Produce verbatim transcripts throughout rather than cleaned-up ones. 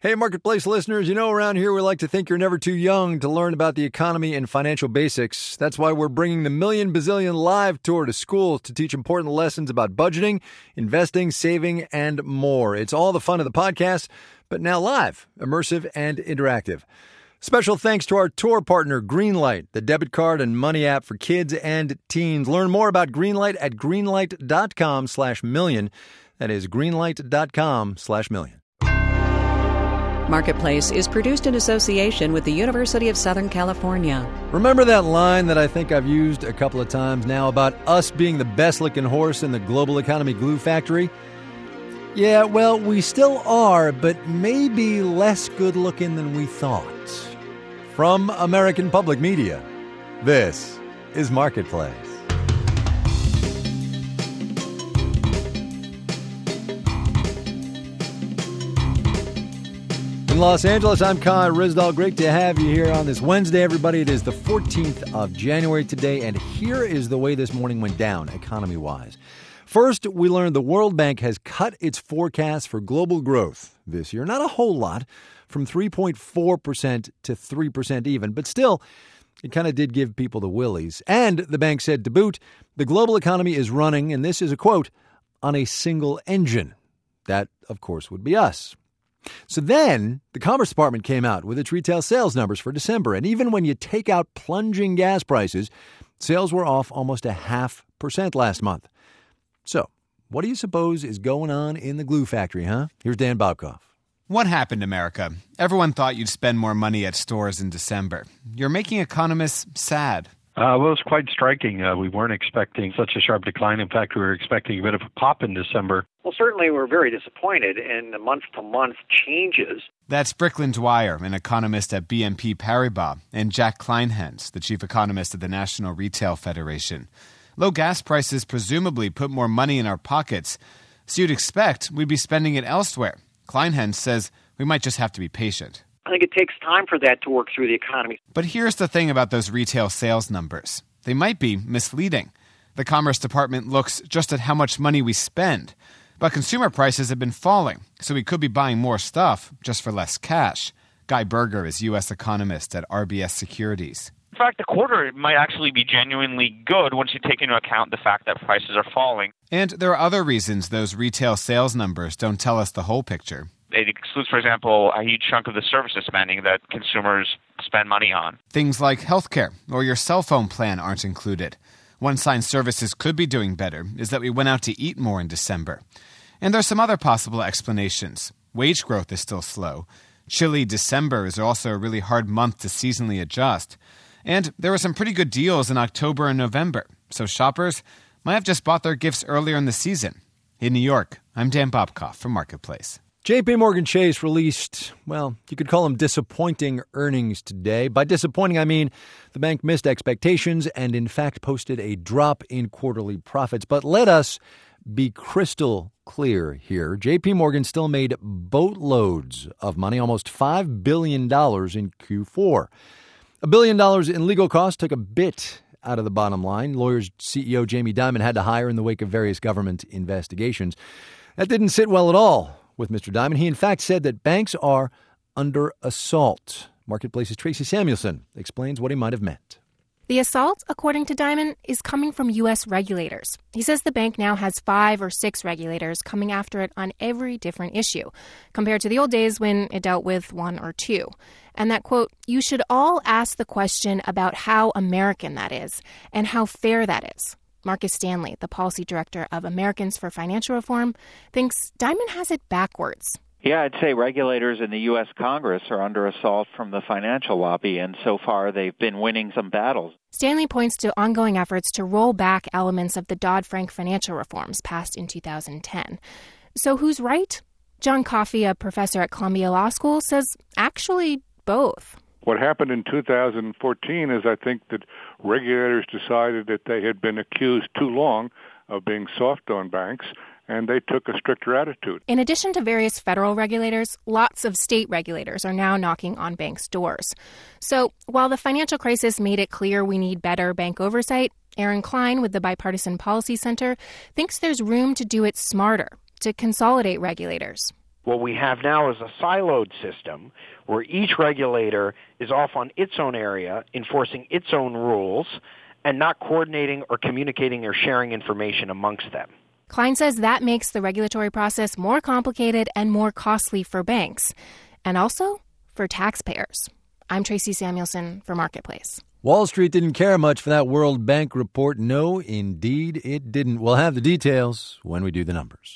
Hey, Marketplace listeners, you know around here we like to think you're never too young to learn about the economy and financial basics. That's why we're bringing the Million Bazillion Live Tour to schools to teach important lessons about budgeting, investing, saving, and more. It's all the fun of the podcast, but now live, immersive, and interactive. Special thanks to our tour partner, Greenlight, the debit card and money app for kids and teens. Learn more about Greenlight at greenlight.com slash million. That is greenlight.com slash million. Marketplace is produced in association with the University of Southern California. Remember that line that I think I've used a couple of times now about us being the best-looking horse in the global economy glue factory? Yeah, well, we still are, but maybe less good-looking than we thought. From American Public Media, this is Marketplace. In Los Angeles, I'm Con Rizdal. Great to have you here on this Wednesday, everybody. It is the fourteenth of January today, and here is the way this morning went down, economy-wise. First, we learned the World Bank has cut its forecast for global growth this year. Not a whole lot, from three point four percent to three percent even, but still, it kind of did give people the willies. And the bank said to boot, the global economy is running, and this is a quote, on a single engine. That, of course, would be us. So then the Commerce Department came out with its retail sales numbers for December. And even when you take out plunging gas prices, sales were off almost a half percent last month. So what do you suppose is going on in the glue factory, huh? Here's Dan Bobkoff. What happened, America? Everyone thought you'd spend more money at stores in December. You're making economists sad. Uh, well, it's quite striking. Uh, we weren't expecting such a sharp decline. In fact, we were expecting a bit of a pop in December. Well, certainly we're very disappointed in the month-to-month changes. That's Bricklin Dwyer, an economist at B N P Paribas, and Jack Kleinhans, the chief economist at the National Retail Federation. Low gas prices presumably put more money in our pockets, so you'd expect we'd be spending it elsewhere. Kleinhans says we might just have to be patient. I think it takes time for that to work through the economy. But here's the thing about those retail sales numbers. They might be misleading. The Commerce Department looks just at how much money we spend. But consumer prices have been falling, so we could be buying more stuff just for less cash. Guy Berger is U S economist at R B S Securities. In fact, the quarter might actually be genuinely good once you take into account the fact that prices are falling. And there are other reasons those retail sales numbers don't tell us the whole picture. It excludes, for example, a huge chunk of the services spending that consumers spend money on. Things like healthcare or your cell phone plan aren't included. One sign services could be doing better is that we went out to eat more in December. And there's some other possible explanations. Wage growth is still slow. Chilly December is also a really hard month to seasonally adjust. And there were some pretty good deals in October and November, so shoppers might have just bought their gifts earlier in the season. In New York, I'm Dan Bobkoff from Marketplace. J P Morgan Chase released, well, you could call them disappointing earnings today. By disappointing, I mean the bank missed expectations and, in fact, posted a drop in quarterly profits. But let us be crystal clear here. J P Morgan still made boatloads of money, almost five billion dollars in Q four. A billion dollars in legal costs took a bit out of the bottom line. Lawyers C E O Jamie Dimon had to hire in the wake of various government investigations. That didn't sit well at all with Mister Dimon. He, in fact, said that banks are under assault. Marketplace's Tracy Samuelson explains what he might have meant. The assault, according to Dimon, is coming from U S regulators. He says the bank now has five or six regulators coming after it on every different issue, compared to the old days when it dealt with one or two. And that, quote, you should all ask the question about how American that is and how fair that is. Marcus Stanley, the policy director of Americans for Financial Reform, thinks Dimon has it backwards. Yeah, I'd say regulators in the U S Congress are under assault from the financial lobby, and so far they've been winning some battles. Stanley points to ongoing efforts to roll back elements of the Dodd-Frank financial reforms passed in two thousand ten. So who's right? John Coffey, a professor at Columbia Law School, says actually both. What happened in two thousand fourteen is I think that regulators decided that they had been accused too long of being soft on banks, and they took a stricter attitude. In addition to various federal regulators, lots of state regulators are now knocking on banks' doors. So while the financial crisis made it clear we need better bank oversight, Aaron Klein with the Bipartisan Policy Center thinks there's room to do it smarter, to consolidate regulators. What we have now is a siloed system where each regulator is off on its own area, enforcing its own rules, and not coordinating or communicating or sharing information amongst them. Klein says that makes the regulatory process more complicated and more costly for banks, and also for taxpayers. I'm Tracy Samuelson for Marketplace. Wall Street didn't care much for that World Bank report. No, indeed it didn't. We'll have the details when we do the numbers.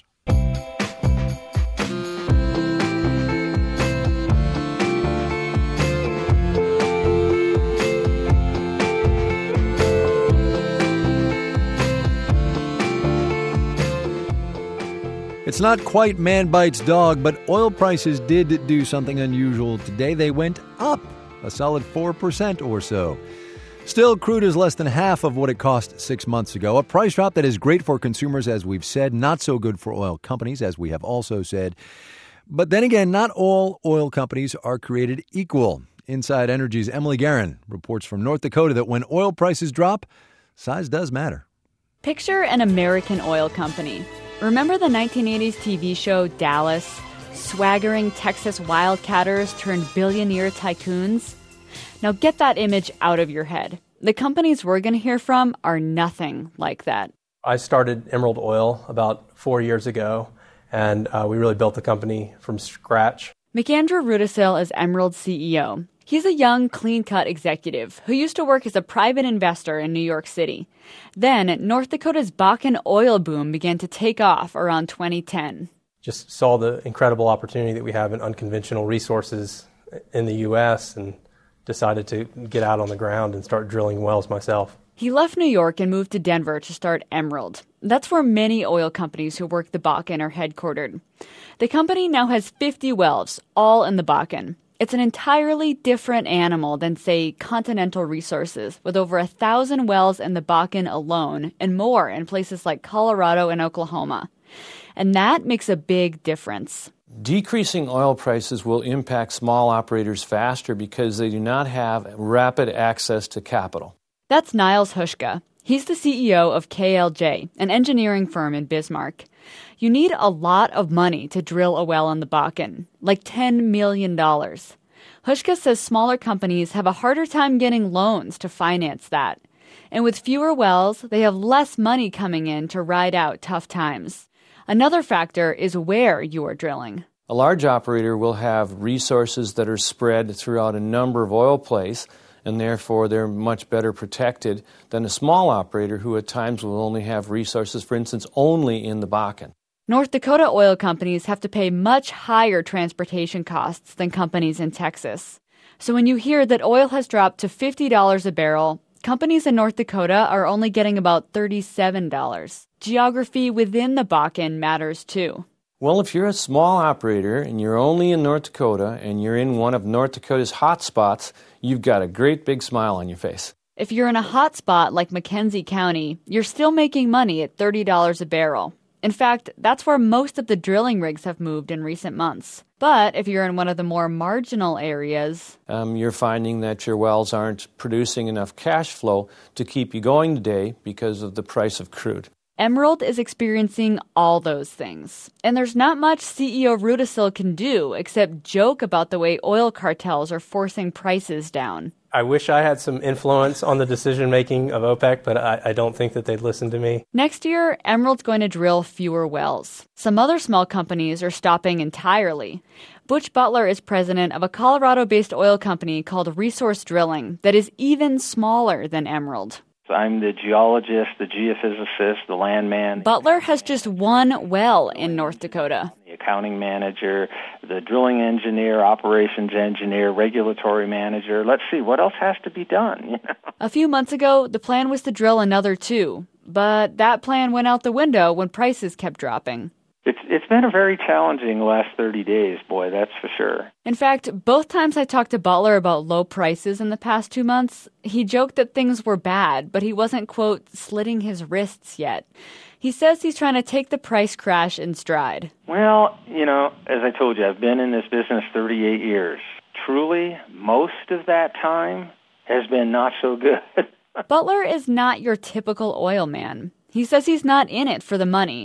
It's not quite man bites dog, but oil prices did do something unusual today. They went up a solid four percent or so. Still, crude is less than half of what it cost six months ago. A price drop that is great for consumers, as we've said, not so good for oil companies, as we have also said. But then again, not all oil companies are created equal. Inside Energy's Emily Guerin reports from North Dakota that when oil prices drop, size does matter. Picture an American oil company. Remember the nineteen eighties T V show Dallas? Swaggering Texas wildcatters turned billionaire tycoons? Now get that image out of your head. The companies we're going to hear from are nothing like that. I started Emerald Oil about four years ago, and uh, we really built the company from scratch. McAndrew Rudisil is Emerald's C E O. He's a young, clean-cut executive who used to work as a private investor in New York City. Then, North Dakota's Bakken oil boom began to take off around twenty ten. Just saw the incredible opportunity that we have in unconventional resources in the U S and decided to get out on the ground and start drilling wells myself. He left New York and moved to Denver to start Emerald. That's where many oil companies who work the Bakken are headquartered. The company now has fifty wells, all in the Bakken. It's an entirely different animal than, say, Continental Resources, with over a thousand wells in the Bakken alone and more in places like Colorado and Oklahoma. And that makes a big difference. Decreasing oil prices will impact small operators faster because they do not have rapid access to capital. That's Niles Hushka. He's the C E O of K L J, an engineering firm in Bismarck. You need a lot of money to drill a well in the Bakken, like ten million dollars. Hushka says smaller companies have a harder time getting loans to finance that. And with fewer wells, they have less money coming in to ride out tough times. Another factor is where you are drilling. A large operator will have resources that are spread throughout a number of oil plays, and therefore they're much better protected than a small operator who at times will only have resources, for instance, only in the Bakken. North Dakota oil companies have to pay much higher transportation costs than companies in Texas. So when you hear that oil has dropped to fifty dollars a barrel, companies in North Dakota are only getting about thirty-seven dollars. Geography within the Bakken matters too. Well, if you're a small operator and you're only in North Dakota and you're in one of North Dakota's hot spots, you've got a great big smile on your face. If you're in a hot spot like McKenzie County, you're still making money at thirty dollars a barrel. In fact, that's where most of the drilling rigs have moved in recent months. But if you're in one of the more marginal areas, um, you're finding that your wells aren't producing enough cash flow to keep you going today because of the price of crude. Emerald is experiencing all those things. And there's not much C E O Rudisil can do except joke about the way oil cartels are forcing prices down. I wish I had some influence on the decision-making of OPEC, but I, I don't think that they'd listen to me. Next year, Emerald's going to drill fewer wells. Some other small companies are stopping entirely. Butch Butler is president of a Colorado-based oil company called Resource Drilling that is even smaller than Emerald. I'm the geologist, the geophysicist, the landman. Butler has just one well in North Dakota. The accounting manager, the drilling engineer, operations engineer, regulatory manager. Let's see, what else has to be done? You know? A few months ago, the plan was to drill another two. But that plan went out the window when prices kept dropping. It's it's been a very challenging last thirty days, boy, that's for sure. In fact, both times I talked to Butler about low prices in the past two months, he joked that things were bad, but he wasn't, quote, slitting his wrists yet. He says he's trying to take the price crash in stride. Well, you know, as I told you, I've been in this business thirty-eight years. Truly, most of that time has been not so good. Butler is not your typical oil man. He says he's not in it for the money.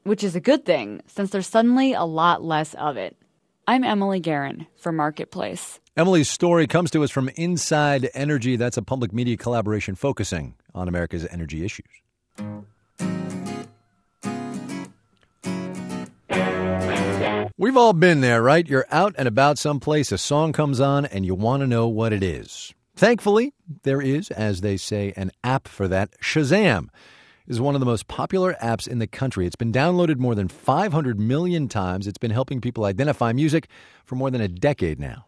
which is a good thing since there's suddenly a lot less of it. I'm Emily Guerin for Marketplace. Emily's story comes to us from Inside Energy. That's a public media collaboration focusing on America's energy issues. We've all been there, right? You're out and about someplace, a song comes on, and you want to know what it is. Thankfully, there is, as they say, an app for that. Shazam is one of the most popular apps in the country. It's been downloaded more than five hundred million times. It's been helping people identify music for more than a decade now.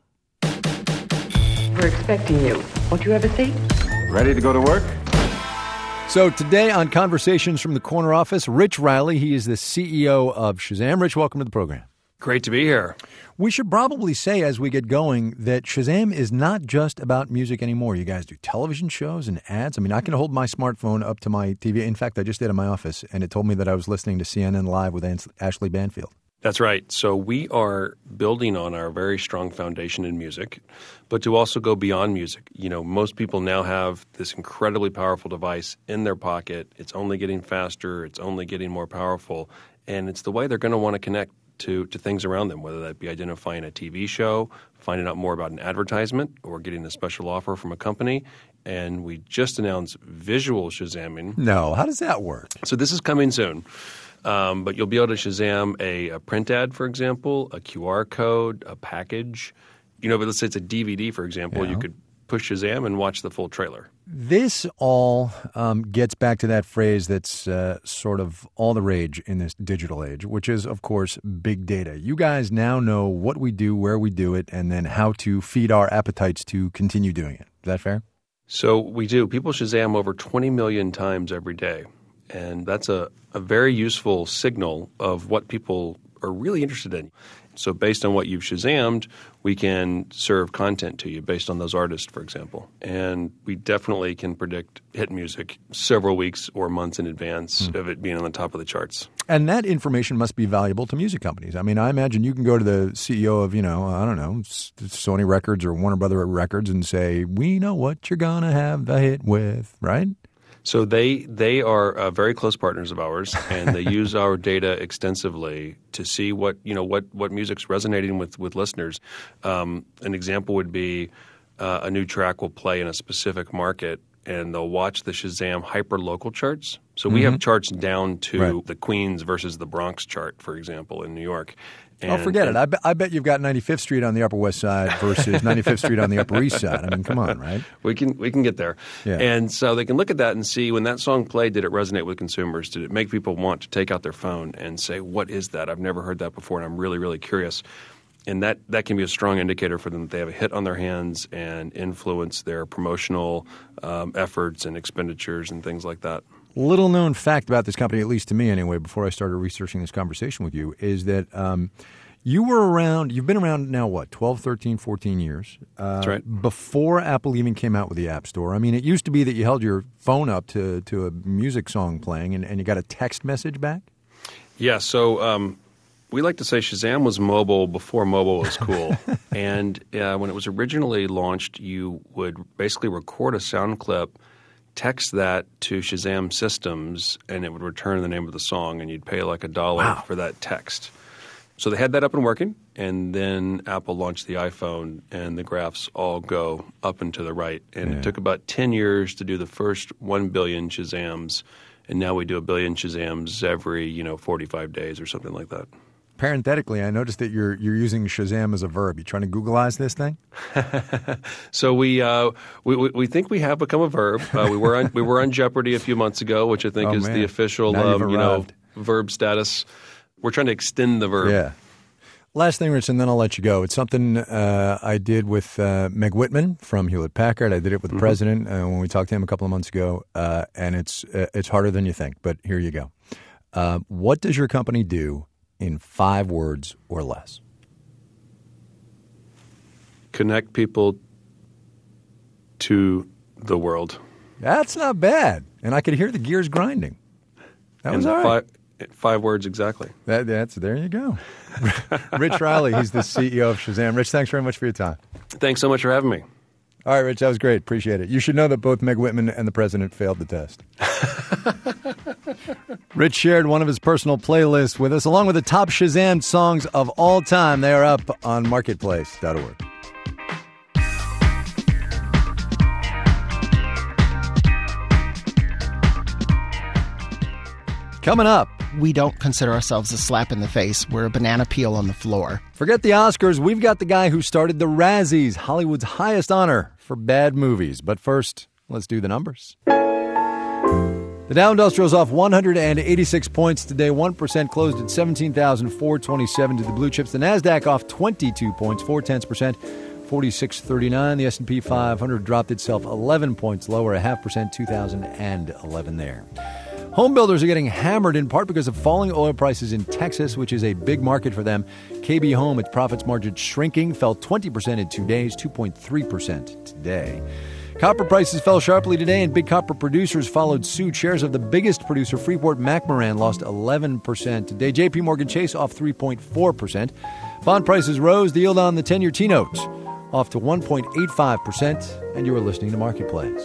We're expecting you. Won't you have a seat? Ready to go to work? So today on Conversations from the Corner Office, Rich Riley. He is the C E O of Shazam. Rich, welcome to the program. Great to be here. We should probably say as we get going that Shazam is not just about music anymore. You guys do television shows and ads. I mean, I can hold my smartphone up to my T V. In fact, I just did in my office, and it told me that I was listening to C N N Live with Ashley Banfield. That's right. So we are building on our very strong foundation in music, but to also go beyond music. You know, most people now have this incredibly powerful device in their pocket. It's only getting faster. It's only getting more powerful. And it's the way they're going to want to connect to, to things around them, whether that be identifying a T V show, finding out more about an advertisement, or getting a special offer from a company. And we just announced visual Shazamming. No, how does that work? So this is coming soon. Um, but you'll be able to Shazam a, a print ad, for example, a Q R code, a package. You know, but let's say it's a D V D, for example. Yeah. You could push Shazam and watch the full trailer. This all um, gets back to that phrase that's uh, sort of all the rage in this digital age, which is, of course, big data. You guys now know what we do, where we do it, and then how to feed our appetites to continue doing it. Is that fair? So we do. People Shazam over twenty million times every day. And that's a, a very useful signal of what people are really interested in. So based on what you've Shazammed, we can serve content to you based on those artists, for example. And we definitely can predict hit music several weeks or months in advance mm. of it being on the top of the charts. And that information must be valuable to music companies. I mean, I imagine you can go to the C E O of, you know, I don't know, Sony Records or Warner Brother Records and say, we know what you're going to have the hit with, right? So they they are uh, very close partners of ours, and they use our data extensively to see what you know what, what music's resonating with with listeners. Um, an example would be uh, a new track will play in a specific market, and they'll watch the Shazam hyper-local charts. So we mm-hmm. have charts down to right. the Queens versus the Bronx chart, for example, in New York. And, oh, forget and, it. I, be, I bet you've got ninety-fifth Street on the Upper West Side versus ninety-fifth Street on the Upper East Side. I mean, come on, right? We can we can get there. Yeah. And so they can look at that and see when that song played, did it resonate with consumers? Did it make people want to take out their phone and say, what is that? I've never heard that before, and I'm really, really curious. And that, that can be a strong indicator for them that they have a hit on their hands and influence their promotional um, efforts and expenditures and things like that. Little known fact about this company, at least to me anyway, before I started researching this conversation with you, is that um, you were around, you've been around now, what, twelve, thirteen, fourteen years? Uh, That's right. Before Apple even came out with the App Store. I mean, it used to be that you held your phone up to, to a music song playing and, and you got a text message back? Yeah, so um, we like to say Shazam was mobile before mobile was cool. And uh, when it was originally launched, you would basically record a sound clip, text that to Shazam systems, and it would return the name of the song, and you'd pay like a dollar wow. for that text. So they had that up and working, and then Apple launched the iPhone, and the graphs all go up and to the right. And yeah. it took about ten years to do the first one billion Shazams, and now we do a billion Shazams every, you know, forty-five days or something like that. Parenthetically, I noticed that you're you're using Shazam as a verb. You trying to Googleize this thing? so we, uh, we we think we have become a verb. Uh, we were on we were on Jeopardy a few months ago, which I think oh, is man. the official um, you know verb status. We're trying to extend the verb. Yeah. Last thing, Rich, and then I'll let you go. It's something uh, I did with uh, Meg Whitman from Hewlett-Packard. I did it with the mm-hmm. president uh, when we talked to him a couple of months ago, uh, and it's uh, it's harder than you think. But here you go. Uh, what does your company do in five words or less? Connect people to the world. That's not bad. And I could hear the gears grinding. That and was all right. Five, five words exactly. That, that's there you go. Rich Riley, he's the C E O of Shazam. Rich, thanks very much for your time. Thanks so much for having me. All right, Rich, that was great. Appreciate it. You should know that both Meg Whitman and the president failed the test. Rich shared one of his personal playlists with us, along with the top Shazam songs of all time. They are up on marketplace dot org. Coming up. We don't consider ourselves a slap in the face. We're a banana peel on the floor. Forget the Oscars. We've got the guy who started the Razzies, Hollywood's highest honor for bad movies. But first, let's do the numbers. The Dow Industrial's off one hundred eighty-six points today, one percent, closed at seventeen thousand four hundred twenty-seven to the blue chips. The Nasdaq off twenty-two points, four tenths percent, forty-six thirty-nine. The S and P five hundred dropped itself eleven points lower, a half percent, two thousand eleven there. Home builders are getting hammered in part because of falling oil prices in Texas, which is a big market for them. K B Home, its profits margin shrinking, fell twenty percent in two days, two point three percent today. Copper prices fell sharply today, and big copper producers followed suit. Shares of the biggest producer, Freeport-McMoRan, lost eleven percent today. J P Morgan Chase off three point four percent. Bond prices rose. The yield on the ten-year T-note off to one point eight five percent. And you are listening to Marketplace.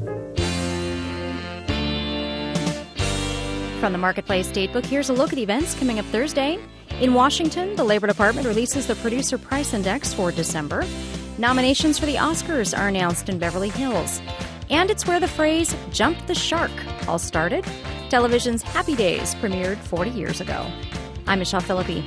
From the Marketplace Datebook, here's a look at events coming up Thursday. In Washington, the Labor Department releases the Producer Price Index for December. Nominations for the Oscars are announced in Beverly Hills. And it's where the phrase, jump the shark, all started. Television's Happy Days premiered forty years ago. I'm Michelle Philippi.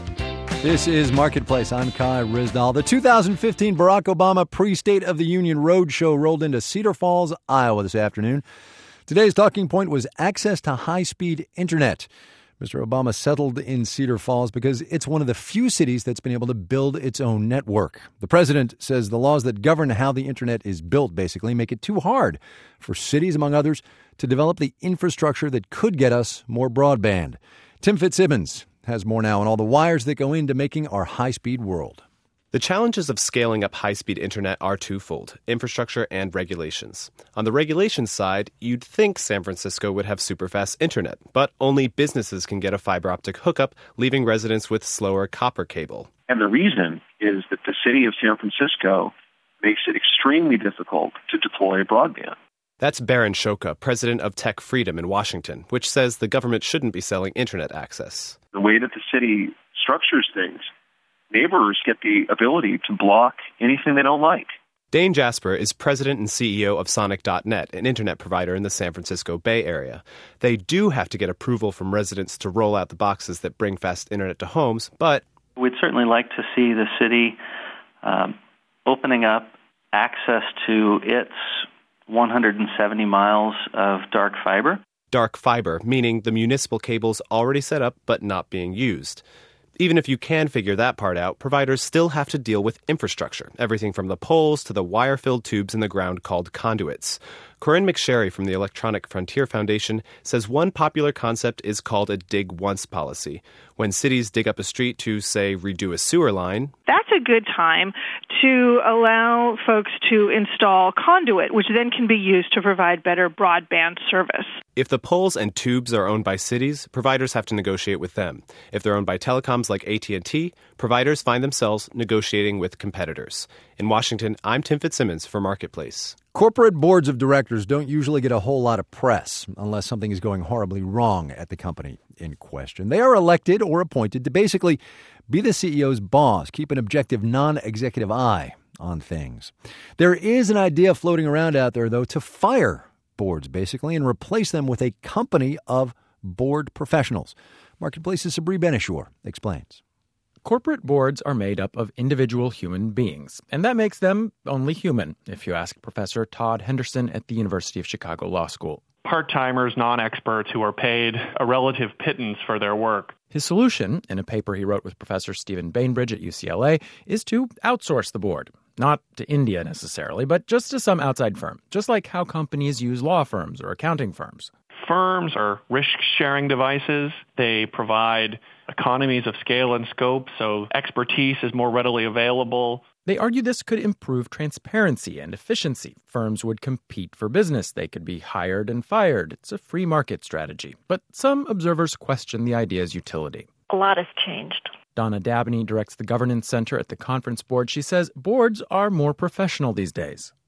This is Marketplace. I'm Kai Ryssdal. The two thousand fifteen Barack Obama pre-State of the Union Roadshow rolled into Cedar Falls, Iowa this afternoon. Today's talking point was access to high-speed internet. Mister Obama settled in Cedar Falls because it's one of the few cities that's been able to build its own network. The president says the laws that govern how the internet is built basically make it too hard for cities, among others, to develop the infrastructure that could get us more broadband. Tim Fitzsimmons has more now on all the wires that go into making our high-speed world. The challenges of scaling up high-speed internet are twofold, infrastructure and regulations. On the regulations side, you'd think San Francisco would have super-fast internet, but only businesses can get a fiber optic hookup, leaving residents with slower copper cable. And the reason is that the city of San Francisco makes it extremely difficult to deploy broadband. That's Baron Shoka, president of Tech Freedom in Washington, which says the government shouldn't be selling internet access. The way that the city structures things, neighbors get the ability to block anything they don't like. Dane Jasper is president and C E O of Sonic dot net, an internet provider in the San Francisco Bay Area. They do have to get approval from residents to roll out the boxes that bring fast internet to homes, but we'd certainly like to see the city um, opening up access to its one hundred seventy miles of dark fiber. Dark fiber, meaning the municipal cable's already set up but not being used. Even if you can figure that part out, providers still have to deal with infrastructure, everything from the poles to the wire-filled tubes in the ground called conduits. Corinne McSherry from the Electronic Frontier Foundation says one popular concept is called a dig once policy. When cities dig up a street to, say, redo a sewer line, that's a good time to allow folks to install conduit, which then can be used to provide better broadband service. If the poles and tubes are owned by cities, providers have to negotiate with them. If they're owned by telecoms like A T and T, providers find themselves negotiating with competitors. In Washington, I'm Tim Fitzsimmons for Marketplace. Corporate boards of directors don't usually get a whole lot of press unless something is going horribly wrong at the company in question. They are elected or appointed to basically be the C E O's boss, keep an objective, non-executive eye on things. There is an idea floating around out there, though, to fire boards, basically, and replace them with a company of board professionals. Marketplace's Sabri Benishore explains. Corporate boards are made up of individual human beings, and that makes them only human, if you ask Professor Todd Henderson at the University of Chicago Law School. Part-timers, non-experts who are paid a relative pittance for their work. His solution, in a paper he wrote with Professor Stephen Bainbridge at U C L A, is to outsource the board. Not to India necessarily, but just to some outside firm, just like how companies use law firms or accounting firms. Firms are risk-sharing devices. They provide economies of scale and scope, so expertise is more readily available. They argue this could improve transparency and efficiency. Firms would compete for business. They could be hired and fired. It's a free market strategy. But some observers question the idea's utility. A lot has changed. Donna Dabney directs the Governance Center at the Conference Board. She says boards are more professional these days.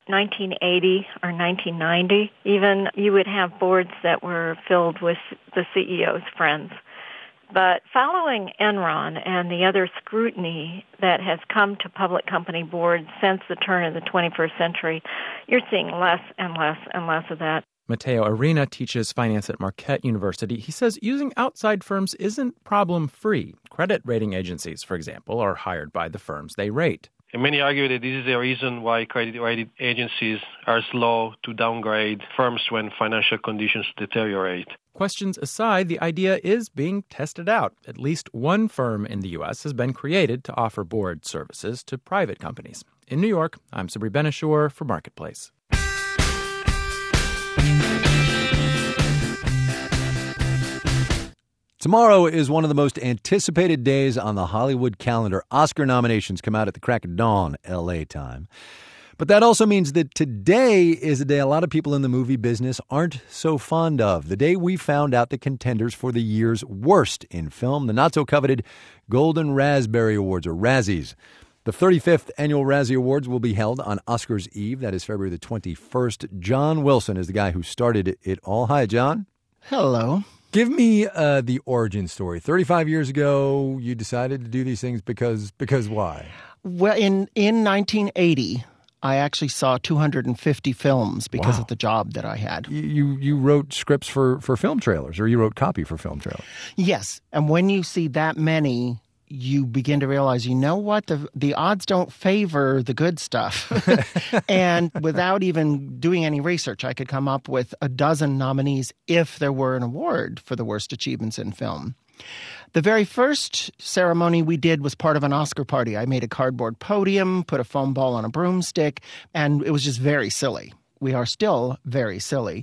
nineteen eighty or nineteen ninety, even, you would have boards that were filled with the C E O's friends. But following Enron and the other scrutiny that has come to public company boards since the turn of the twenty-first century, you're seeing less and less and less of that. Matteo Arena teaches finance at Marquette University. He says using outside firms isn't problem-free. Credit rating agencies, for example, are hired by the firms they rate. And many argue that this is the reason why credit rating agencies are slow to downgrade firms when financial conditions deteriorate. Questions aside, the idea is being tested out. At least one firm in the U S has been created to offer board services to private companies. In New York, I'm Sabri Ben-Achour for Marketplace. Tomorrow is one of the most anticipated days on the Hollywood calendar. Oscar nominations come out at the crack of dawn, L A time. But that also means that today is a day a lot of people in the movie business aren't so fond of. The day we found out the contenders for the year's worst in film, the not-so-coveted Golden Raspberry Awards, or Razzies. The thirty-fifth Annual Razzie Awards will be held on Oscars Eve. That is February the twenty-first. John Wilson is the guy who started it all. Hi, John. Hello. Give me uh, the origin story. thirty-five years ago, you decided to do these things because because why? Well, in, in nineteen eighty, I actually saw two hundred fifty films because Wow. of the job that I had. You, you you wrote scripts for, for film trailers, or you wrote copy for film trailers. Yes, and when you see that many, you begin to realize, you know what, the the odds don't favor the good stuff. And without even doing any research, I could come up with a dozen nominees if there were an award for the worst achievements in film. The very first ceremony we did was part of an Oscar party. I made a cardboard podium, put a foam ball on a broomstick, and it was just very silly. We are still very silly.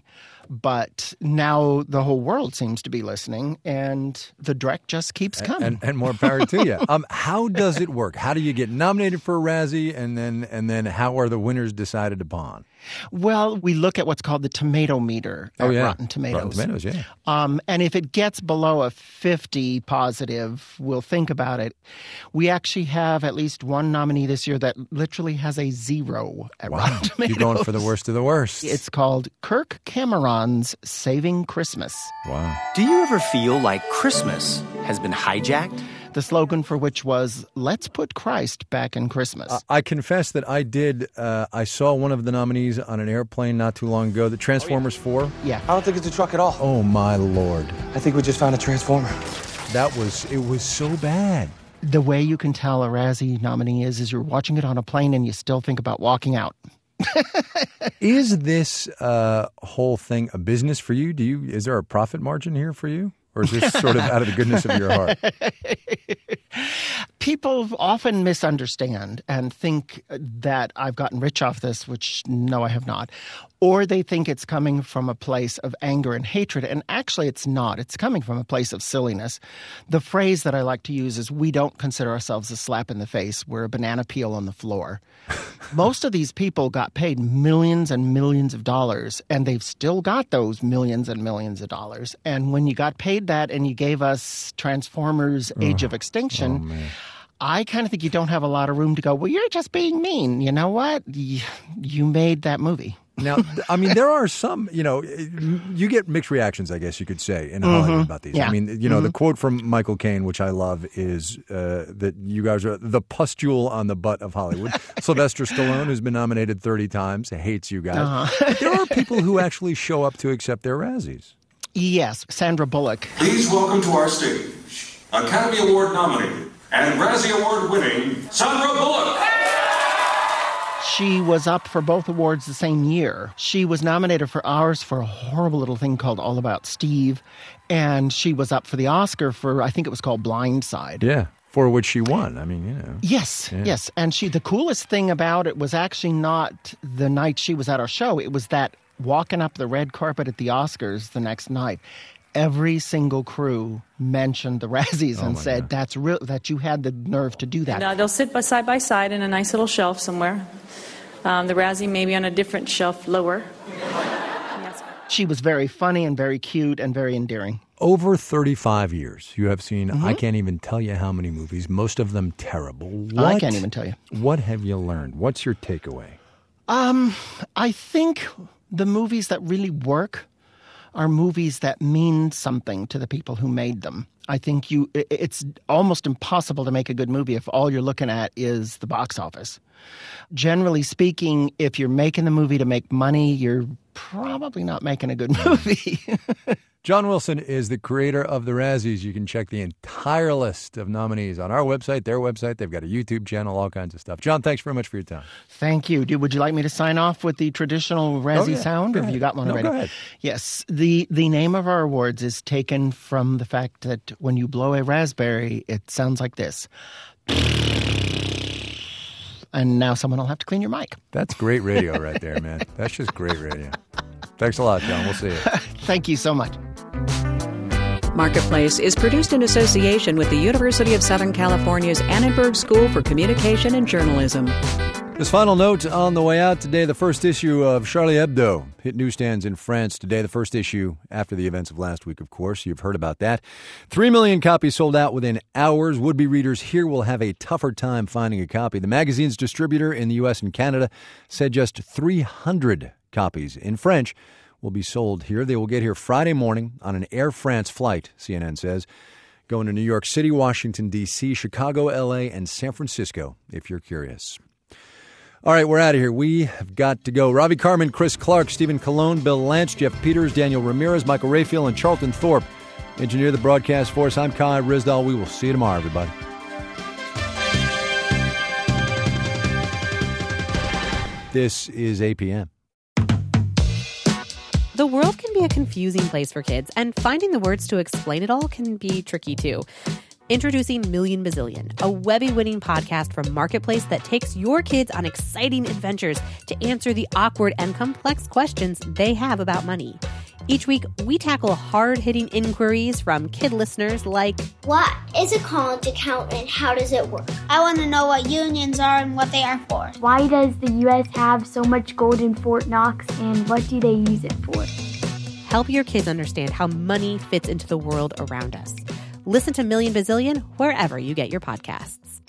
But now the whole world seems to be listening, and the dreck just keeps coming. And, and more power to you. Um, how does it work? How do you get nominated for a Razzie, and then and then how are the winners decided upon? Well, we look at what's called the tomato meter at Oh, yeah. Rotten Tomatoes. Rotten Tomatoes, yeah. Um, and if it gets below a fifty positive, we'll think about it. We actually have at least one nominee this year that literally has a zero at Wow. Rotten Tomatoes. You're going for the worst of the worst. It's called Kirk Cameron's Saving Christmas. Wow. Do you ever feel like Christmas has been hijacked? The slogan for which was, let's put Christ back in Christmas. Uh, I confess that I did. Uh, I saw one of the nominees on an airplane not too long ago, the Transformers four. Yeah. I don't think it's a truck at all. Oh, my Lord. I think we just found a transformer. That was, it was so bad. The way you can tell a Razzie nominee is, is you're watching it on a plane and you still think about walking out. Is this uh, whole thing a business for you? Do you? Is there a profit margin here for you? Or is this sort of out of the goodness of your heart? People often misunderstand and think that I've gotten rich off this, which no, I have not. Or they think it's coming from a place of anger and hatred. And actually, it's not. It's coming from a place of silliness. The phrase that I like to use is, we don't consider ourselves a slap in the face. We're a banana peel on the floor. Most of these people got paid millions and millions of dollars, and they've still got those millions and millions of dollars. And when you got paid that and you gave us Transformers Age Oh. of Extinction, Oh, I kind of think you don't have a lot of room to go, well, you're just being mean. You know what? You, you made that movie. Now, I mean, there are some, you know, you get mixed reactions, I guess you could say, in Hollywood Mhm. about these. Yeah. I mean, you know, Mhm. the quote from Michael Caine, which I love, is uh, that you guys are the pustule on the butt of Hollywood. Sylvester Stallone, who's been nominated thirty times, hates you guys. Uh-huh. But there are people who actually show up to accept their Razzies. Yes, Sandra Bullock. Please welcome to our stage, Academy Award nominated and Razzie Award winning Sandra Bullock. She was up for both awards the same year. She was nominated for ours for a horrible little thing called All About Steve, and she was up for the Oscar for, I think it was called Blind Side. Yeah, for which she won. I mean, you know. Yes, Yeah. yes. And she, the coolest thing about it was actually not the night she was at our show. It was that walking up the red carpet at the Oscars the next night, every single crew mentioned the Razzies Oh and my said, God. that's real, that you had the nerve to do that. And, uh, they'll sit by side by side in a nice little shelf somewhere. Um, the Razzie maybe on a different shelf lower. She was very funny and very cute and very endearing. Over thirty-five years, you have seen, Mhm. I can't even tell you how many movies, most of them terrible. I What- can't even tell you. What have you learned? What's your takeaway? Um, I think the movies that really work are movies that mean something to the people who made them. I think you it's almost impossible to make a good movie if all you're looking at is the box office. Generally speaking, if you're making the movie to make money, you're probably not making a good movie. John Wilson is the creator of the Razzies. You can check the entire list of nominees on our website, their website. They've got a YouTube channel, all kinds of stuff. John, thanks very much for your time. Thank you. Do, would you like me to sign off with the traditional Razzie oh, yeah. sound, or have you got one no, already? Go ahead. Yes. The, the name of our awards is taken from the fact that when you blow a raspberry, it sounds like this. And now someone will have to clean your mic. That's great radio right there, man. That's just great radio. Thanks a lot, John. We'll see you. Thank you so much. Marketplace is produced in association with the University of Southern California's Annenberg School for Communication and Journalism. This final note on the way out today, the first issue of Charlie Hebdo hit newsstands in France today. The first issue after the events of last week, of course. You've heard about that. Three million copies sold out within hours. Would-be readers here will have a tougher time finding a copy. The magazine's distributor in the U S and Canada said just three hundred copies in French will be sold here. They will get here Friday morning on an Air France flight, C N N says, going to New York City, Washington, D C, Chicago, L A, and San Francisco, if you're curious. All right, we're out of here. We have got to go. Ravi Carmen, Chris Clark, Stephen Colon, Bill Lance, Jeff Peters, Daniel Ramirez, Michael Rayfield, and Charlton Thorpe engineer the broadcast for us. I'm Kai Risdall. We will see you tomorrow, everybody. This is A P M. The world can be a confusing place for kids, and finding the words to explain it all can be tricky, too. Introducing Million Bazillion, a Webby-winning podcast from Marketplace that takes your kids on exciting adventures to answer the awkward and complex questions they have about money. Each week, we tackle hard-hitting inquiries from kid listeners like, what is a college account and how does it work? I want to know what unions are and what they are for. Why does the U S have so much gold in Fort Knox, and what do they use it for? Help your kids understand how money fits into the world around us. Listen to Million Bazillion wherever you get your podcasts.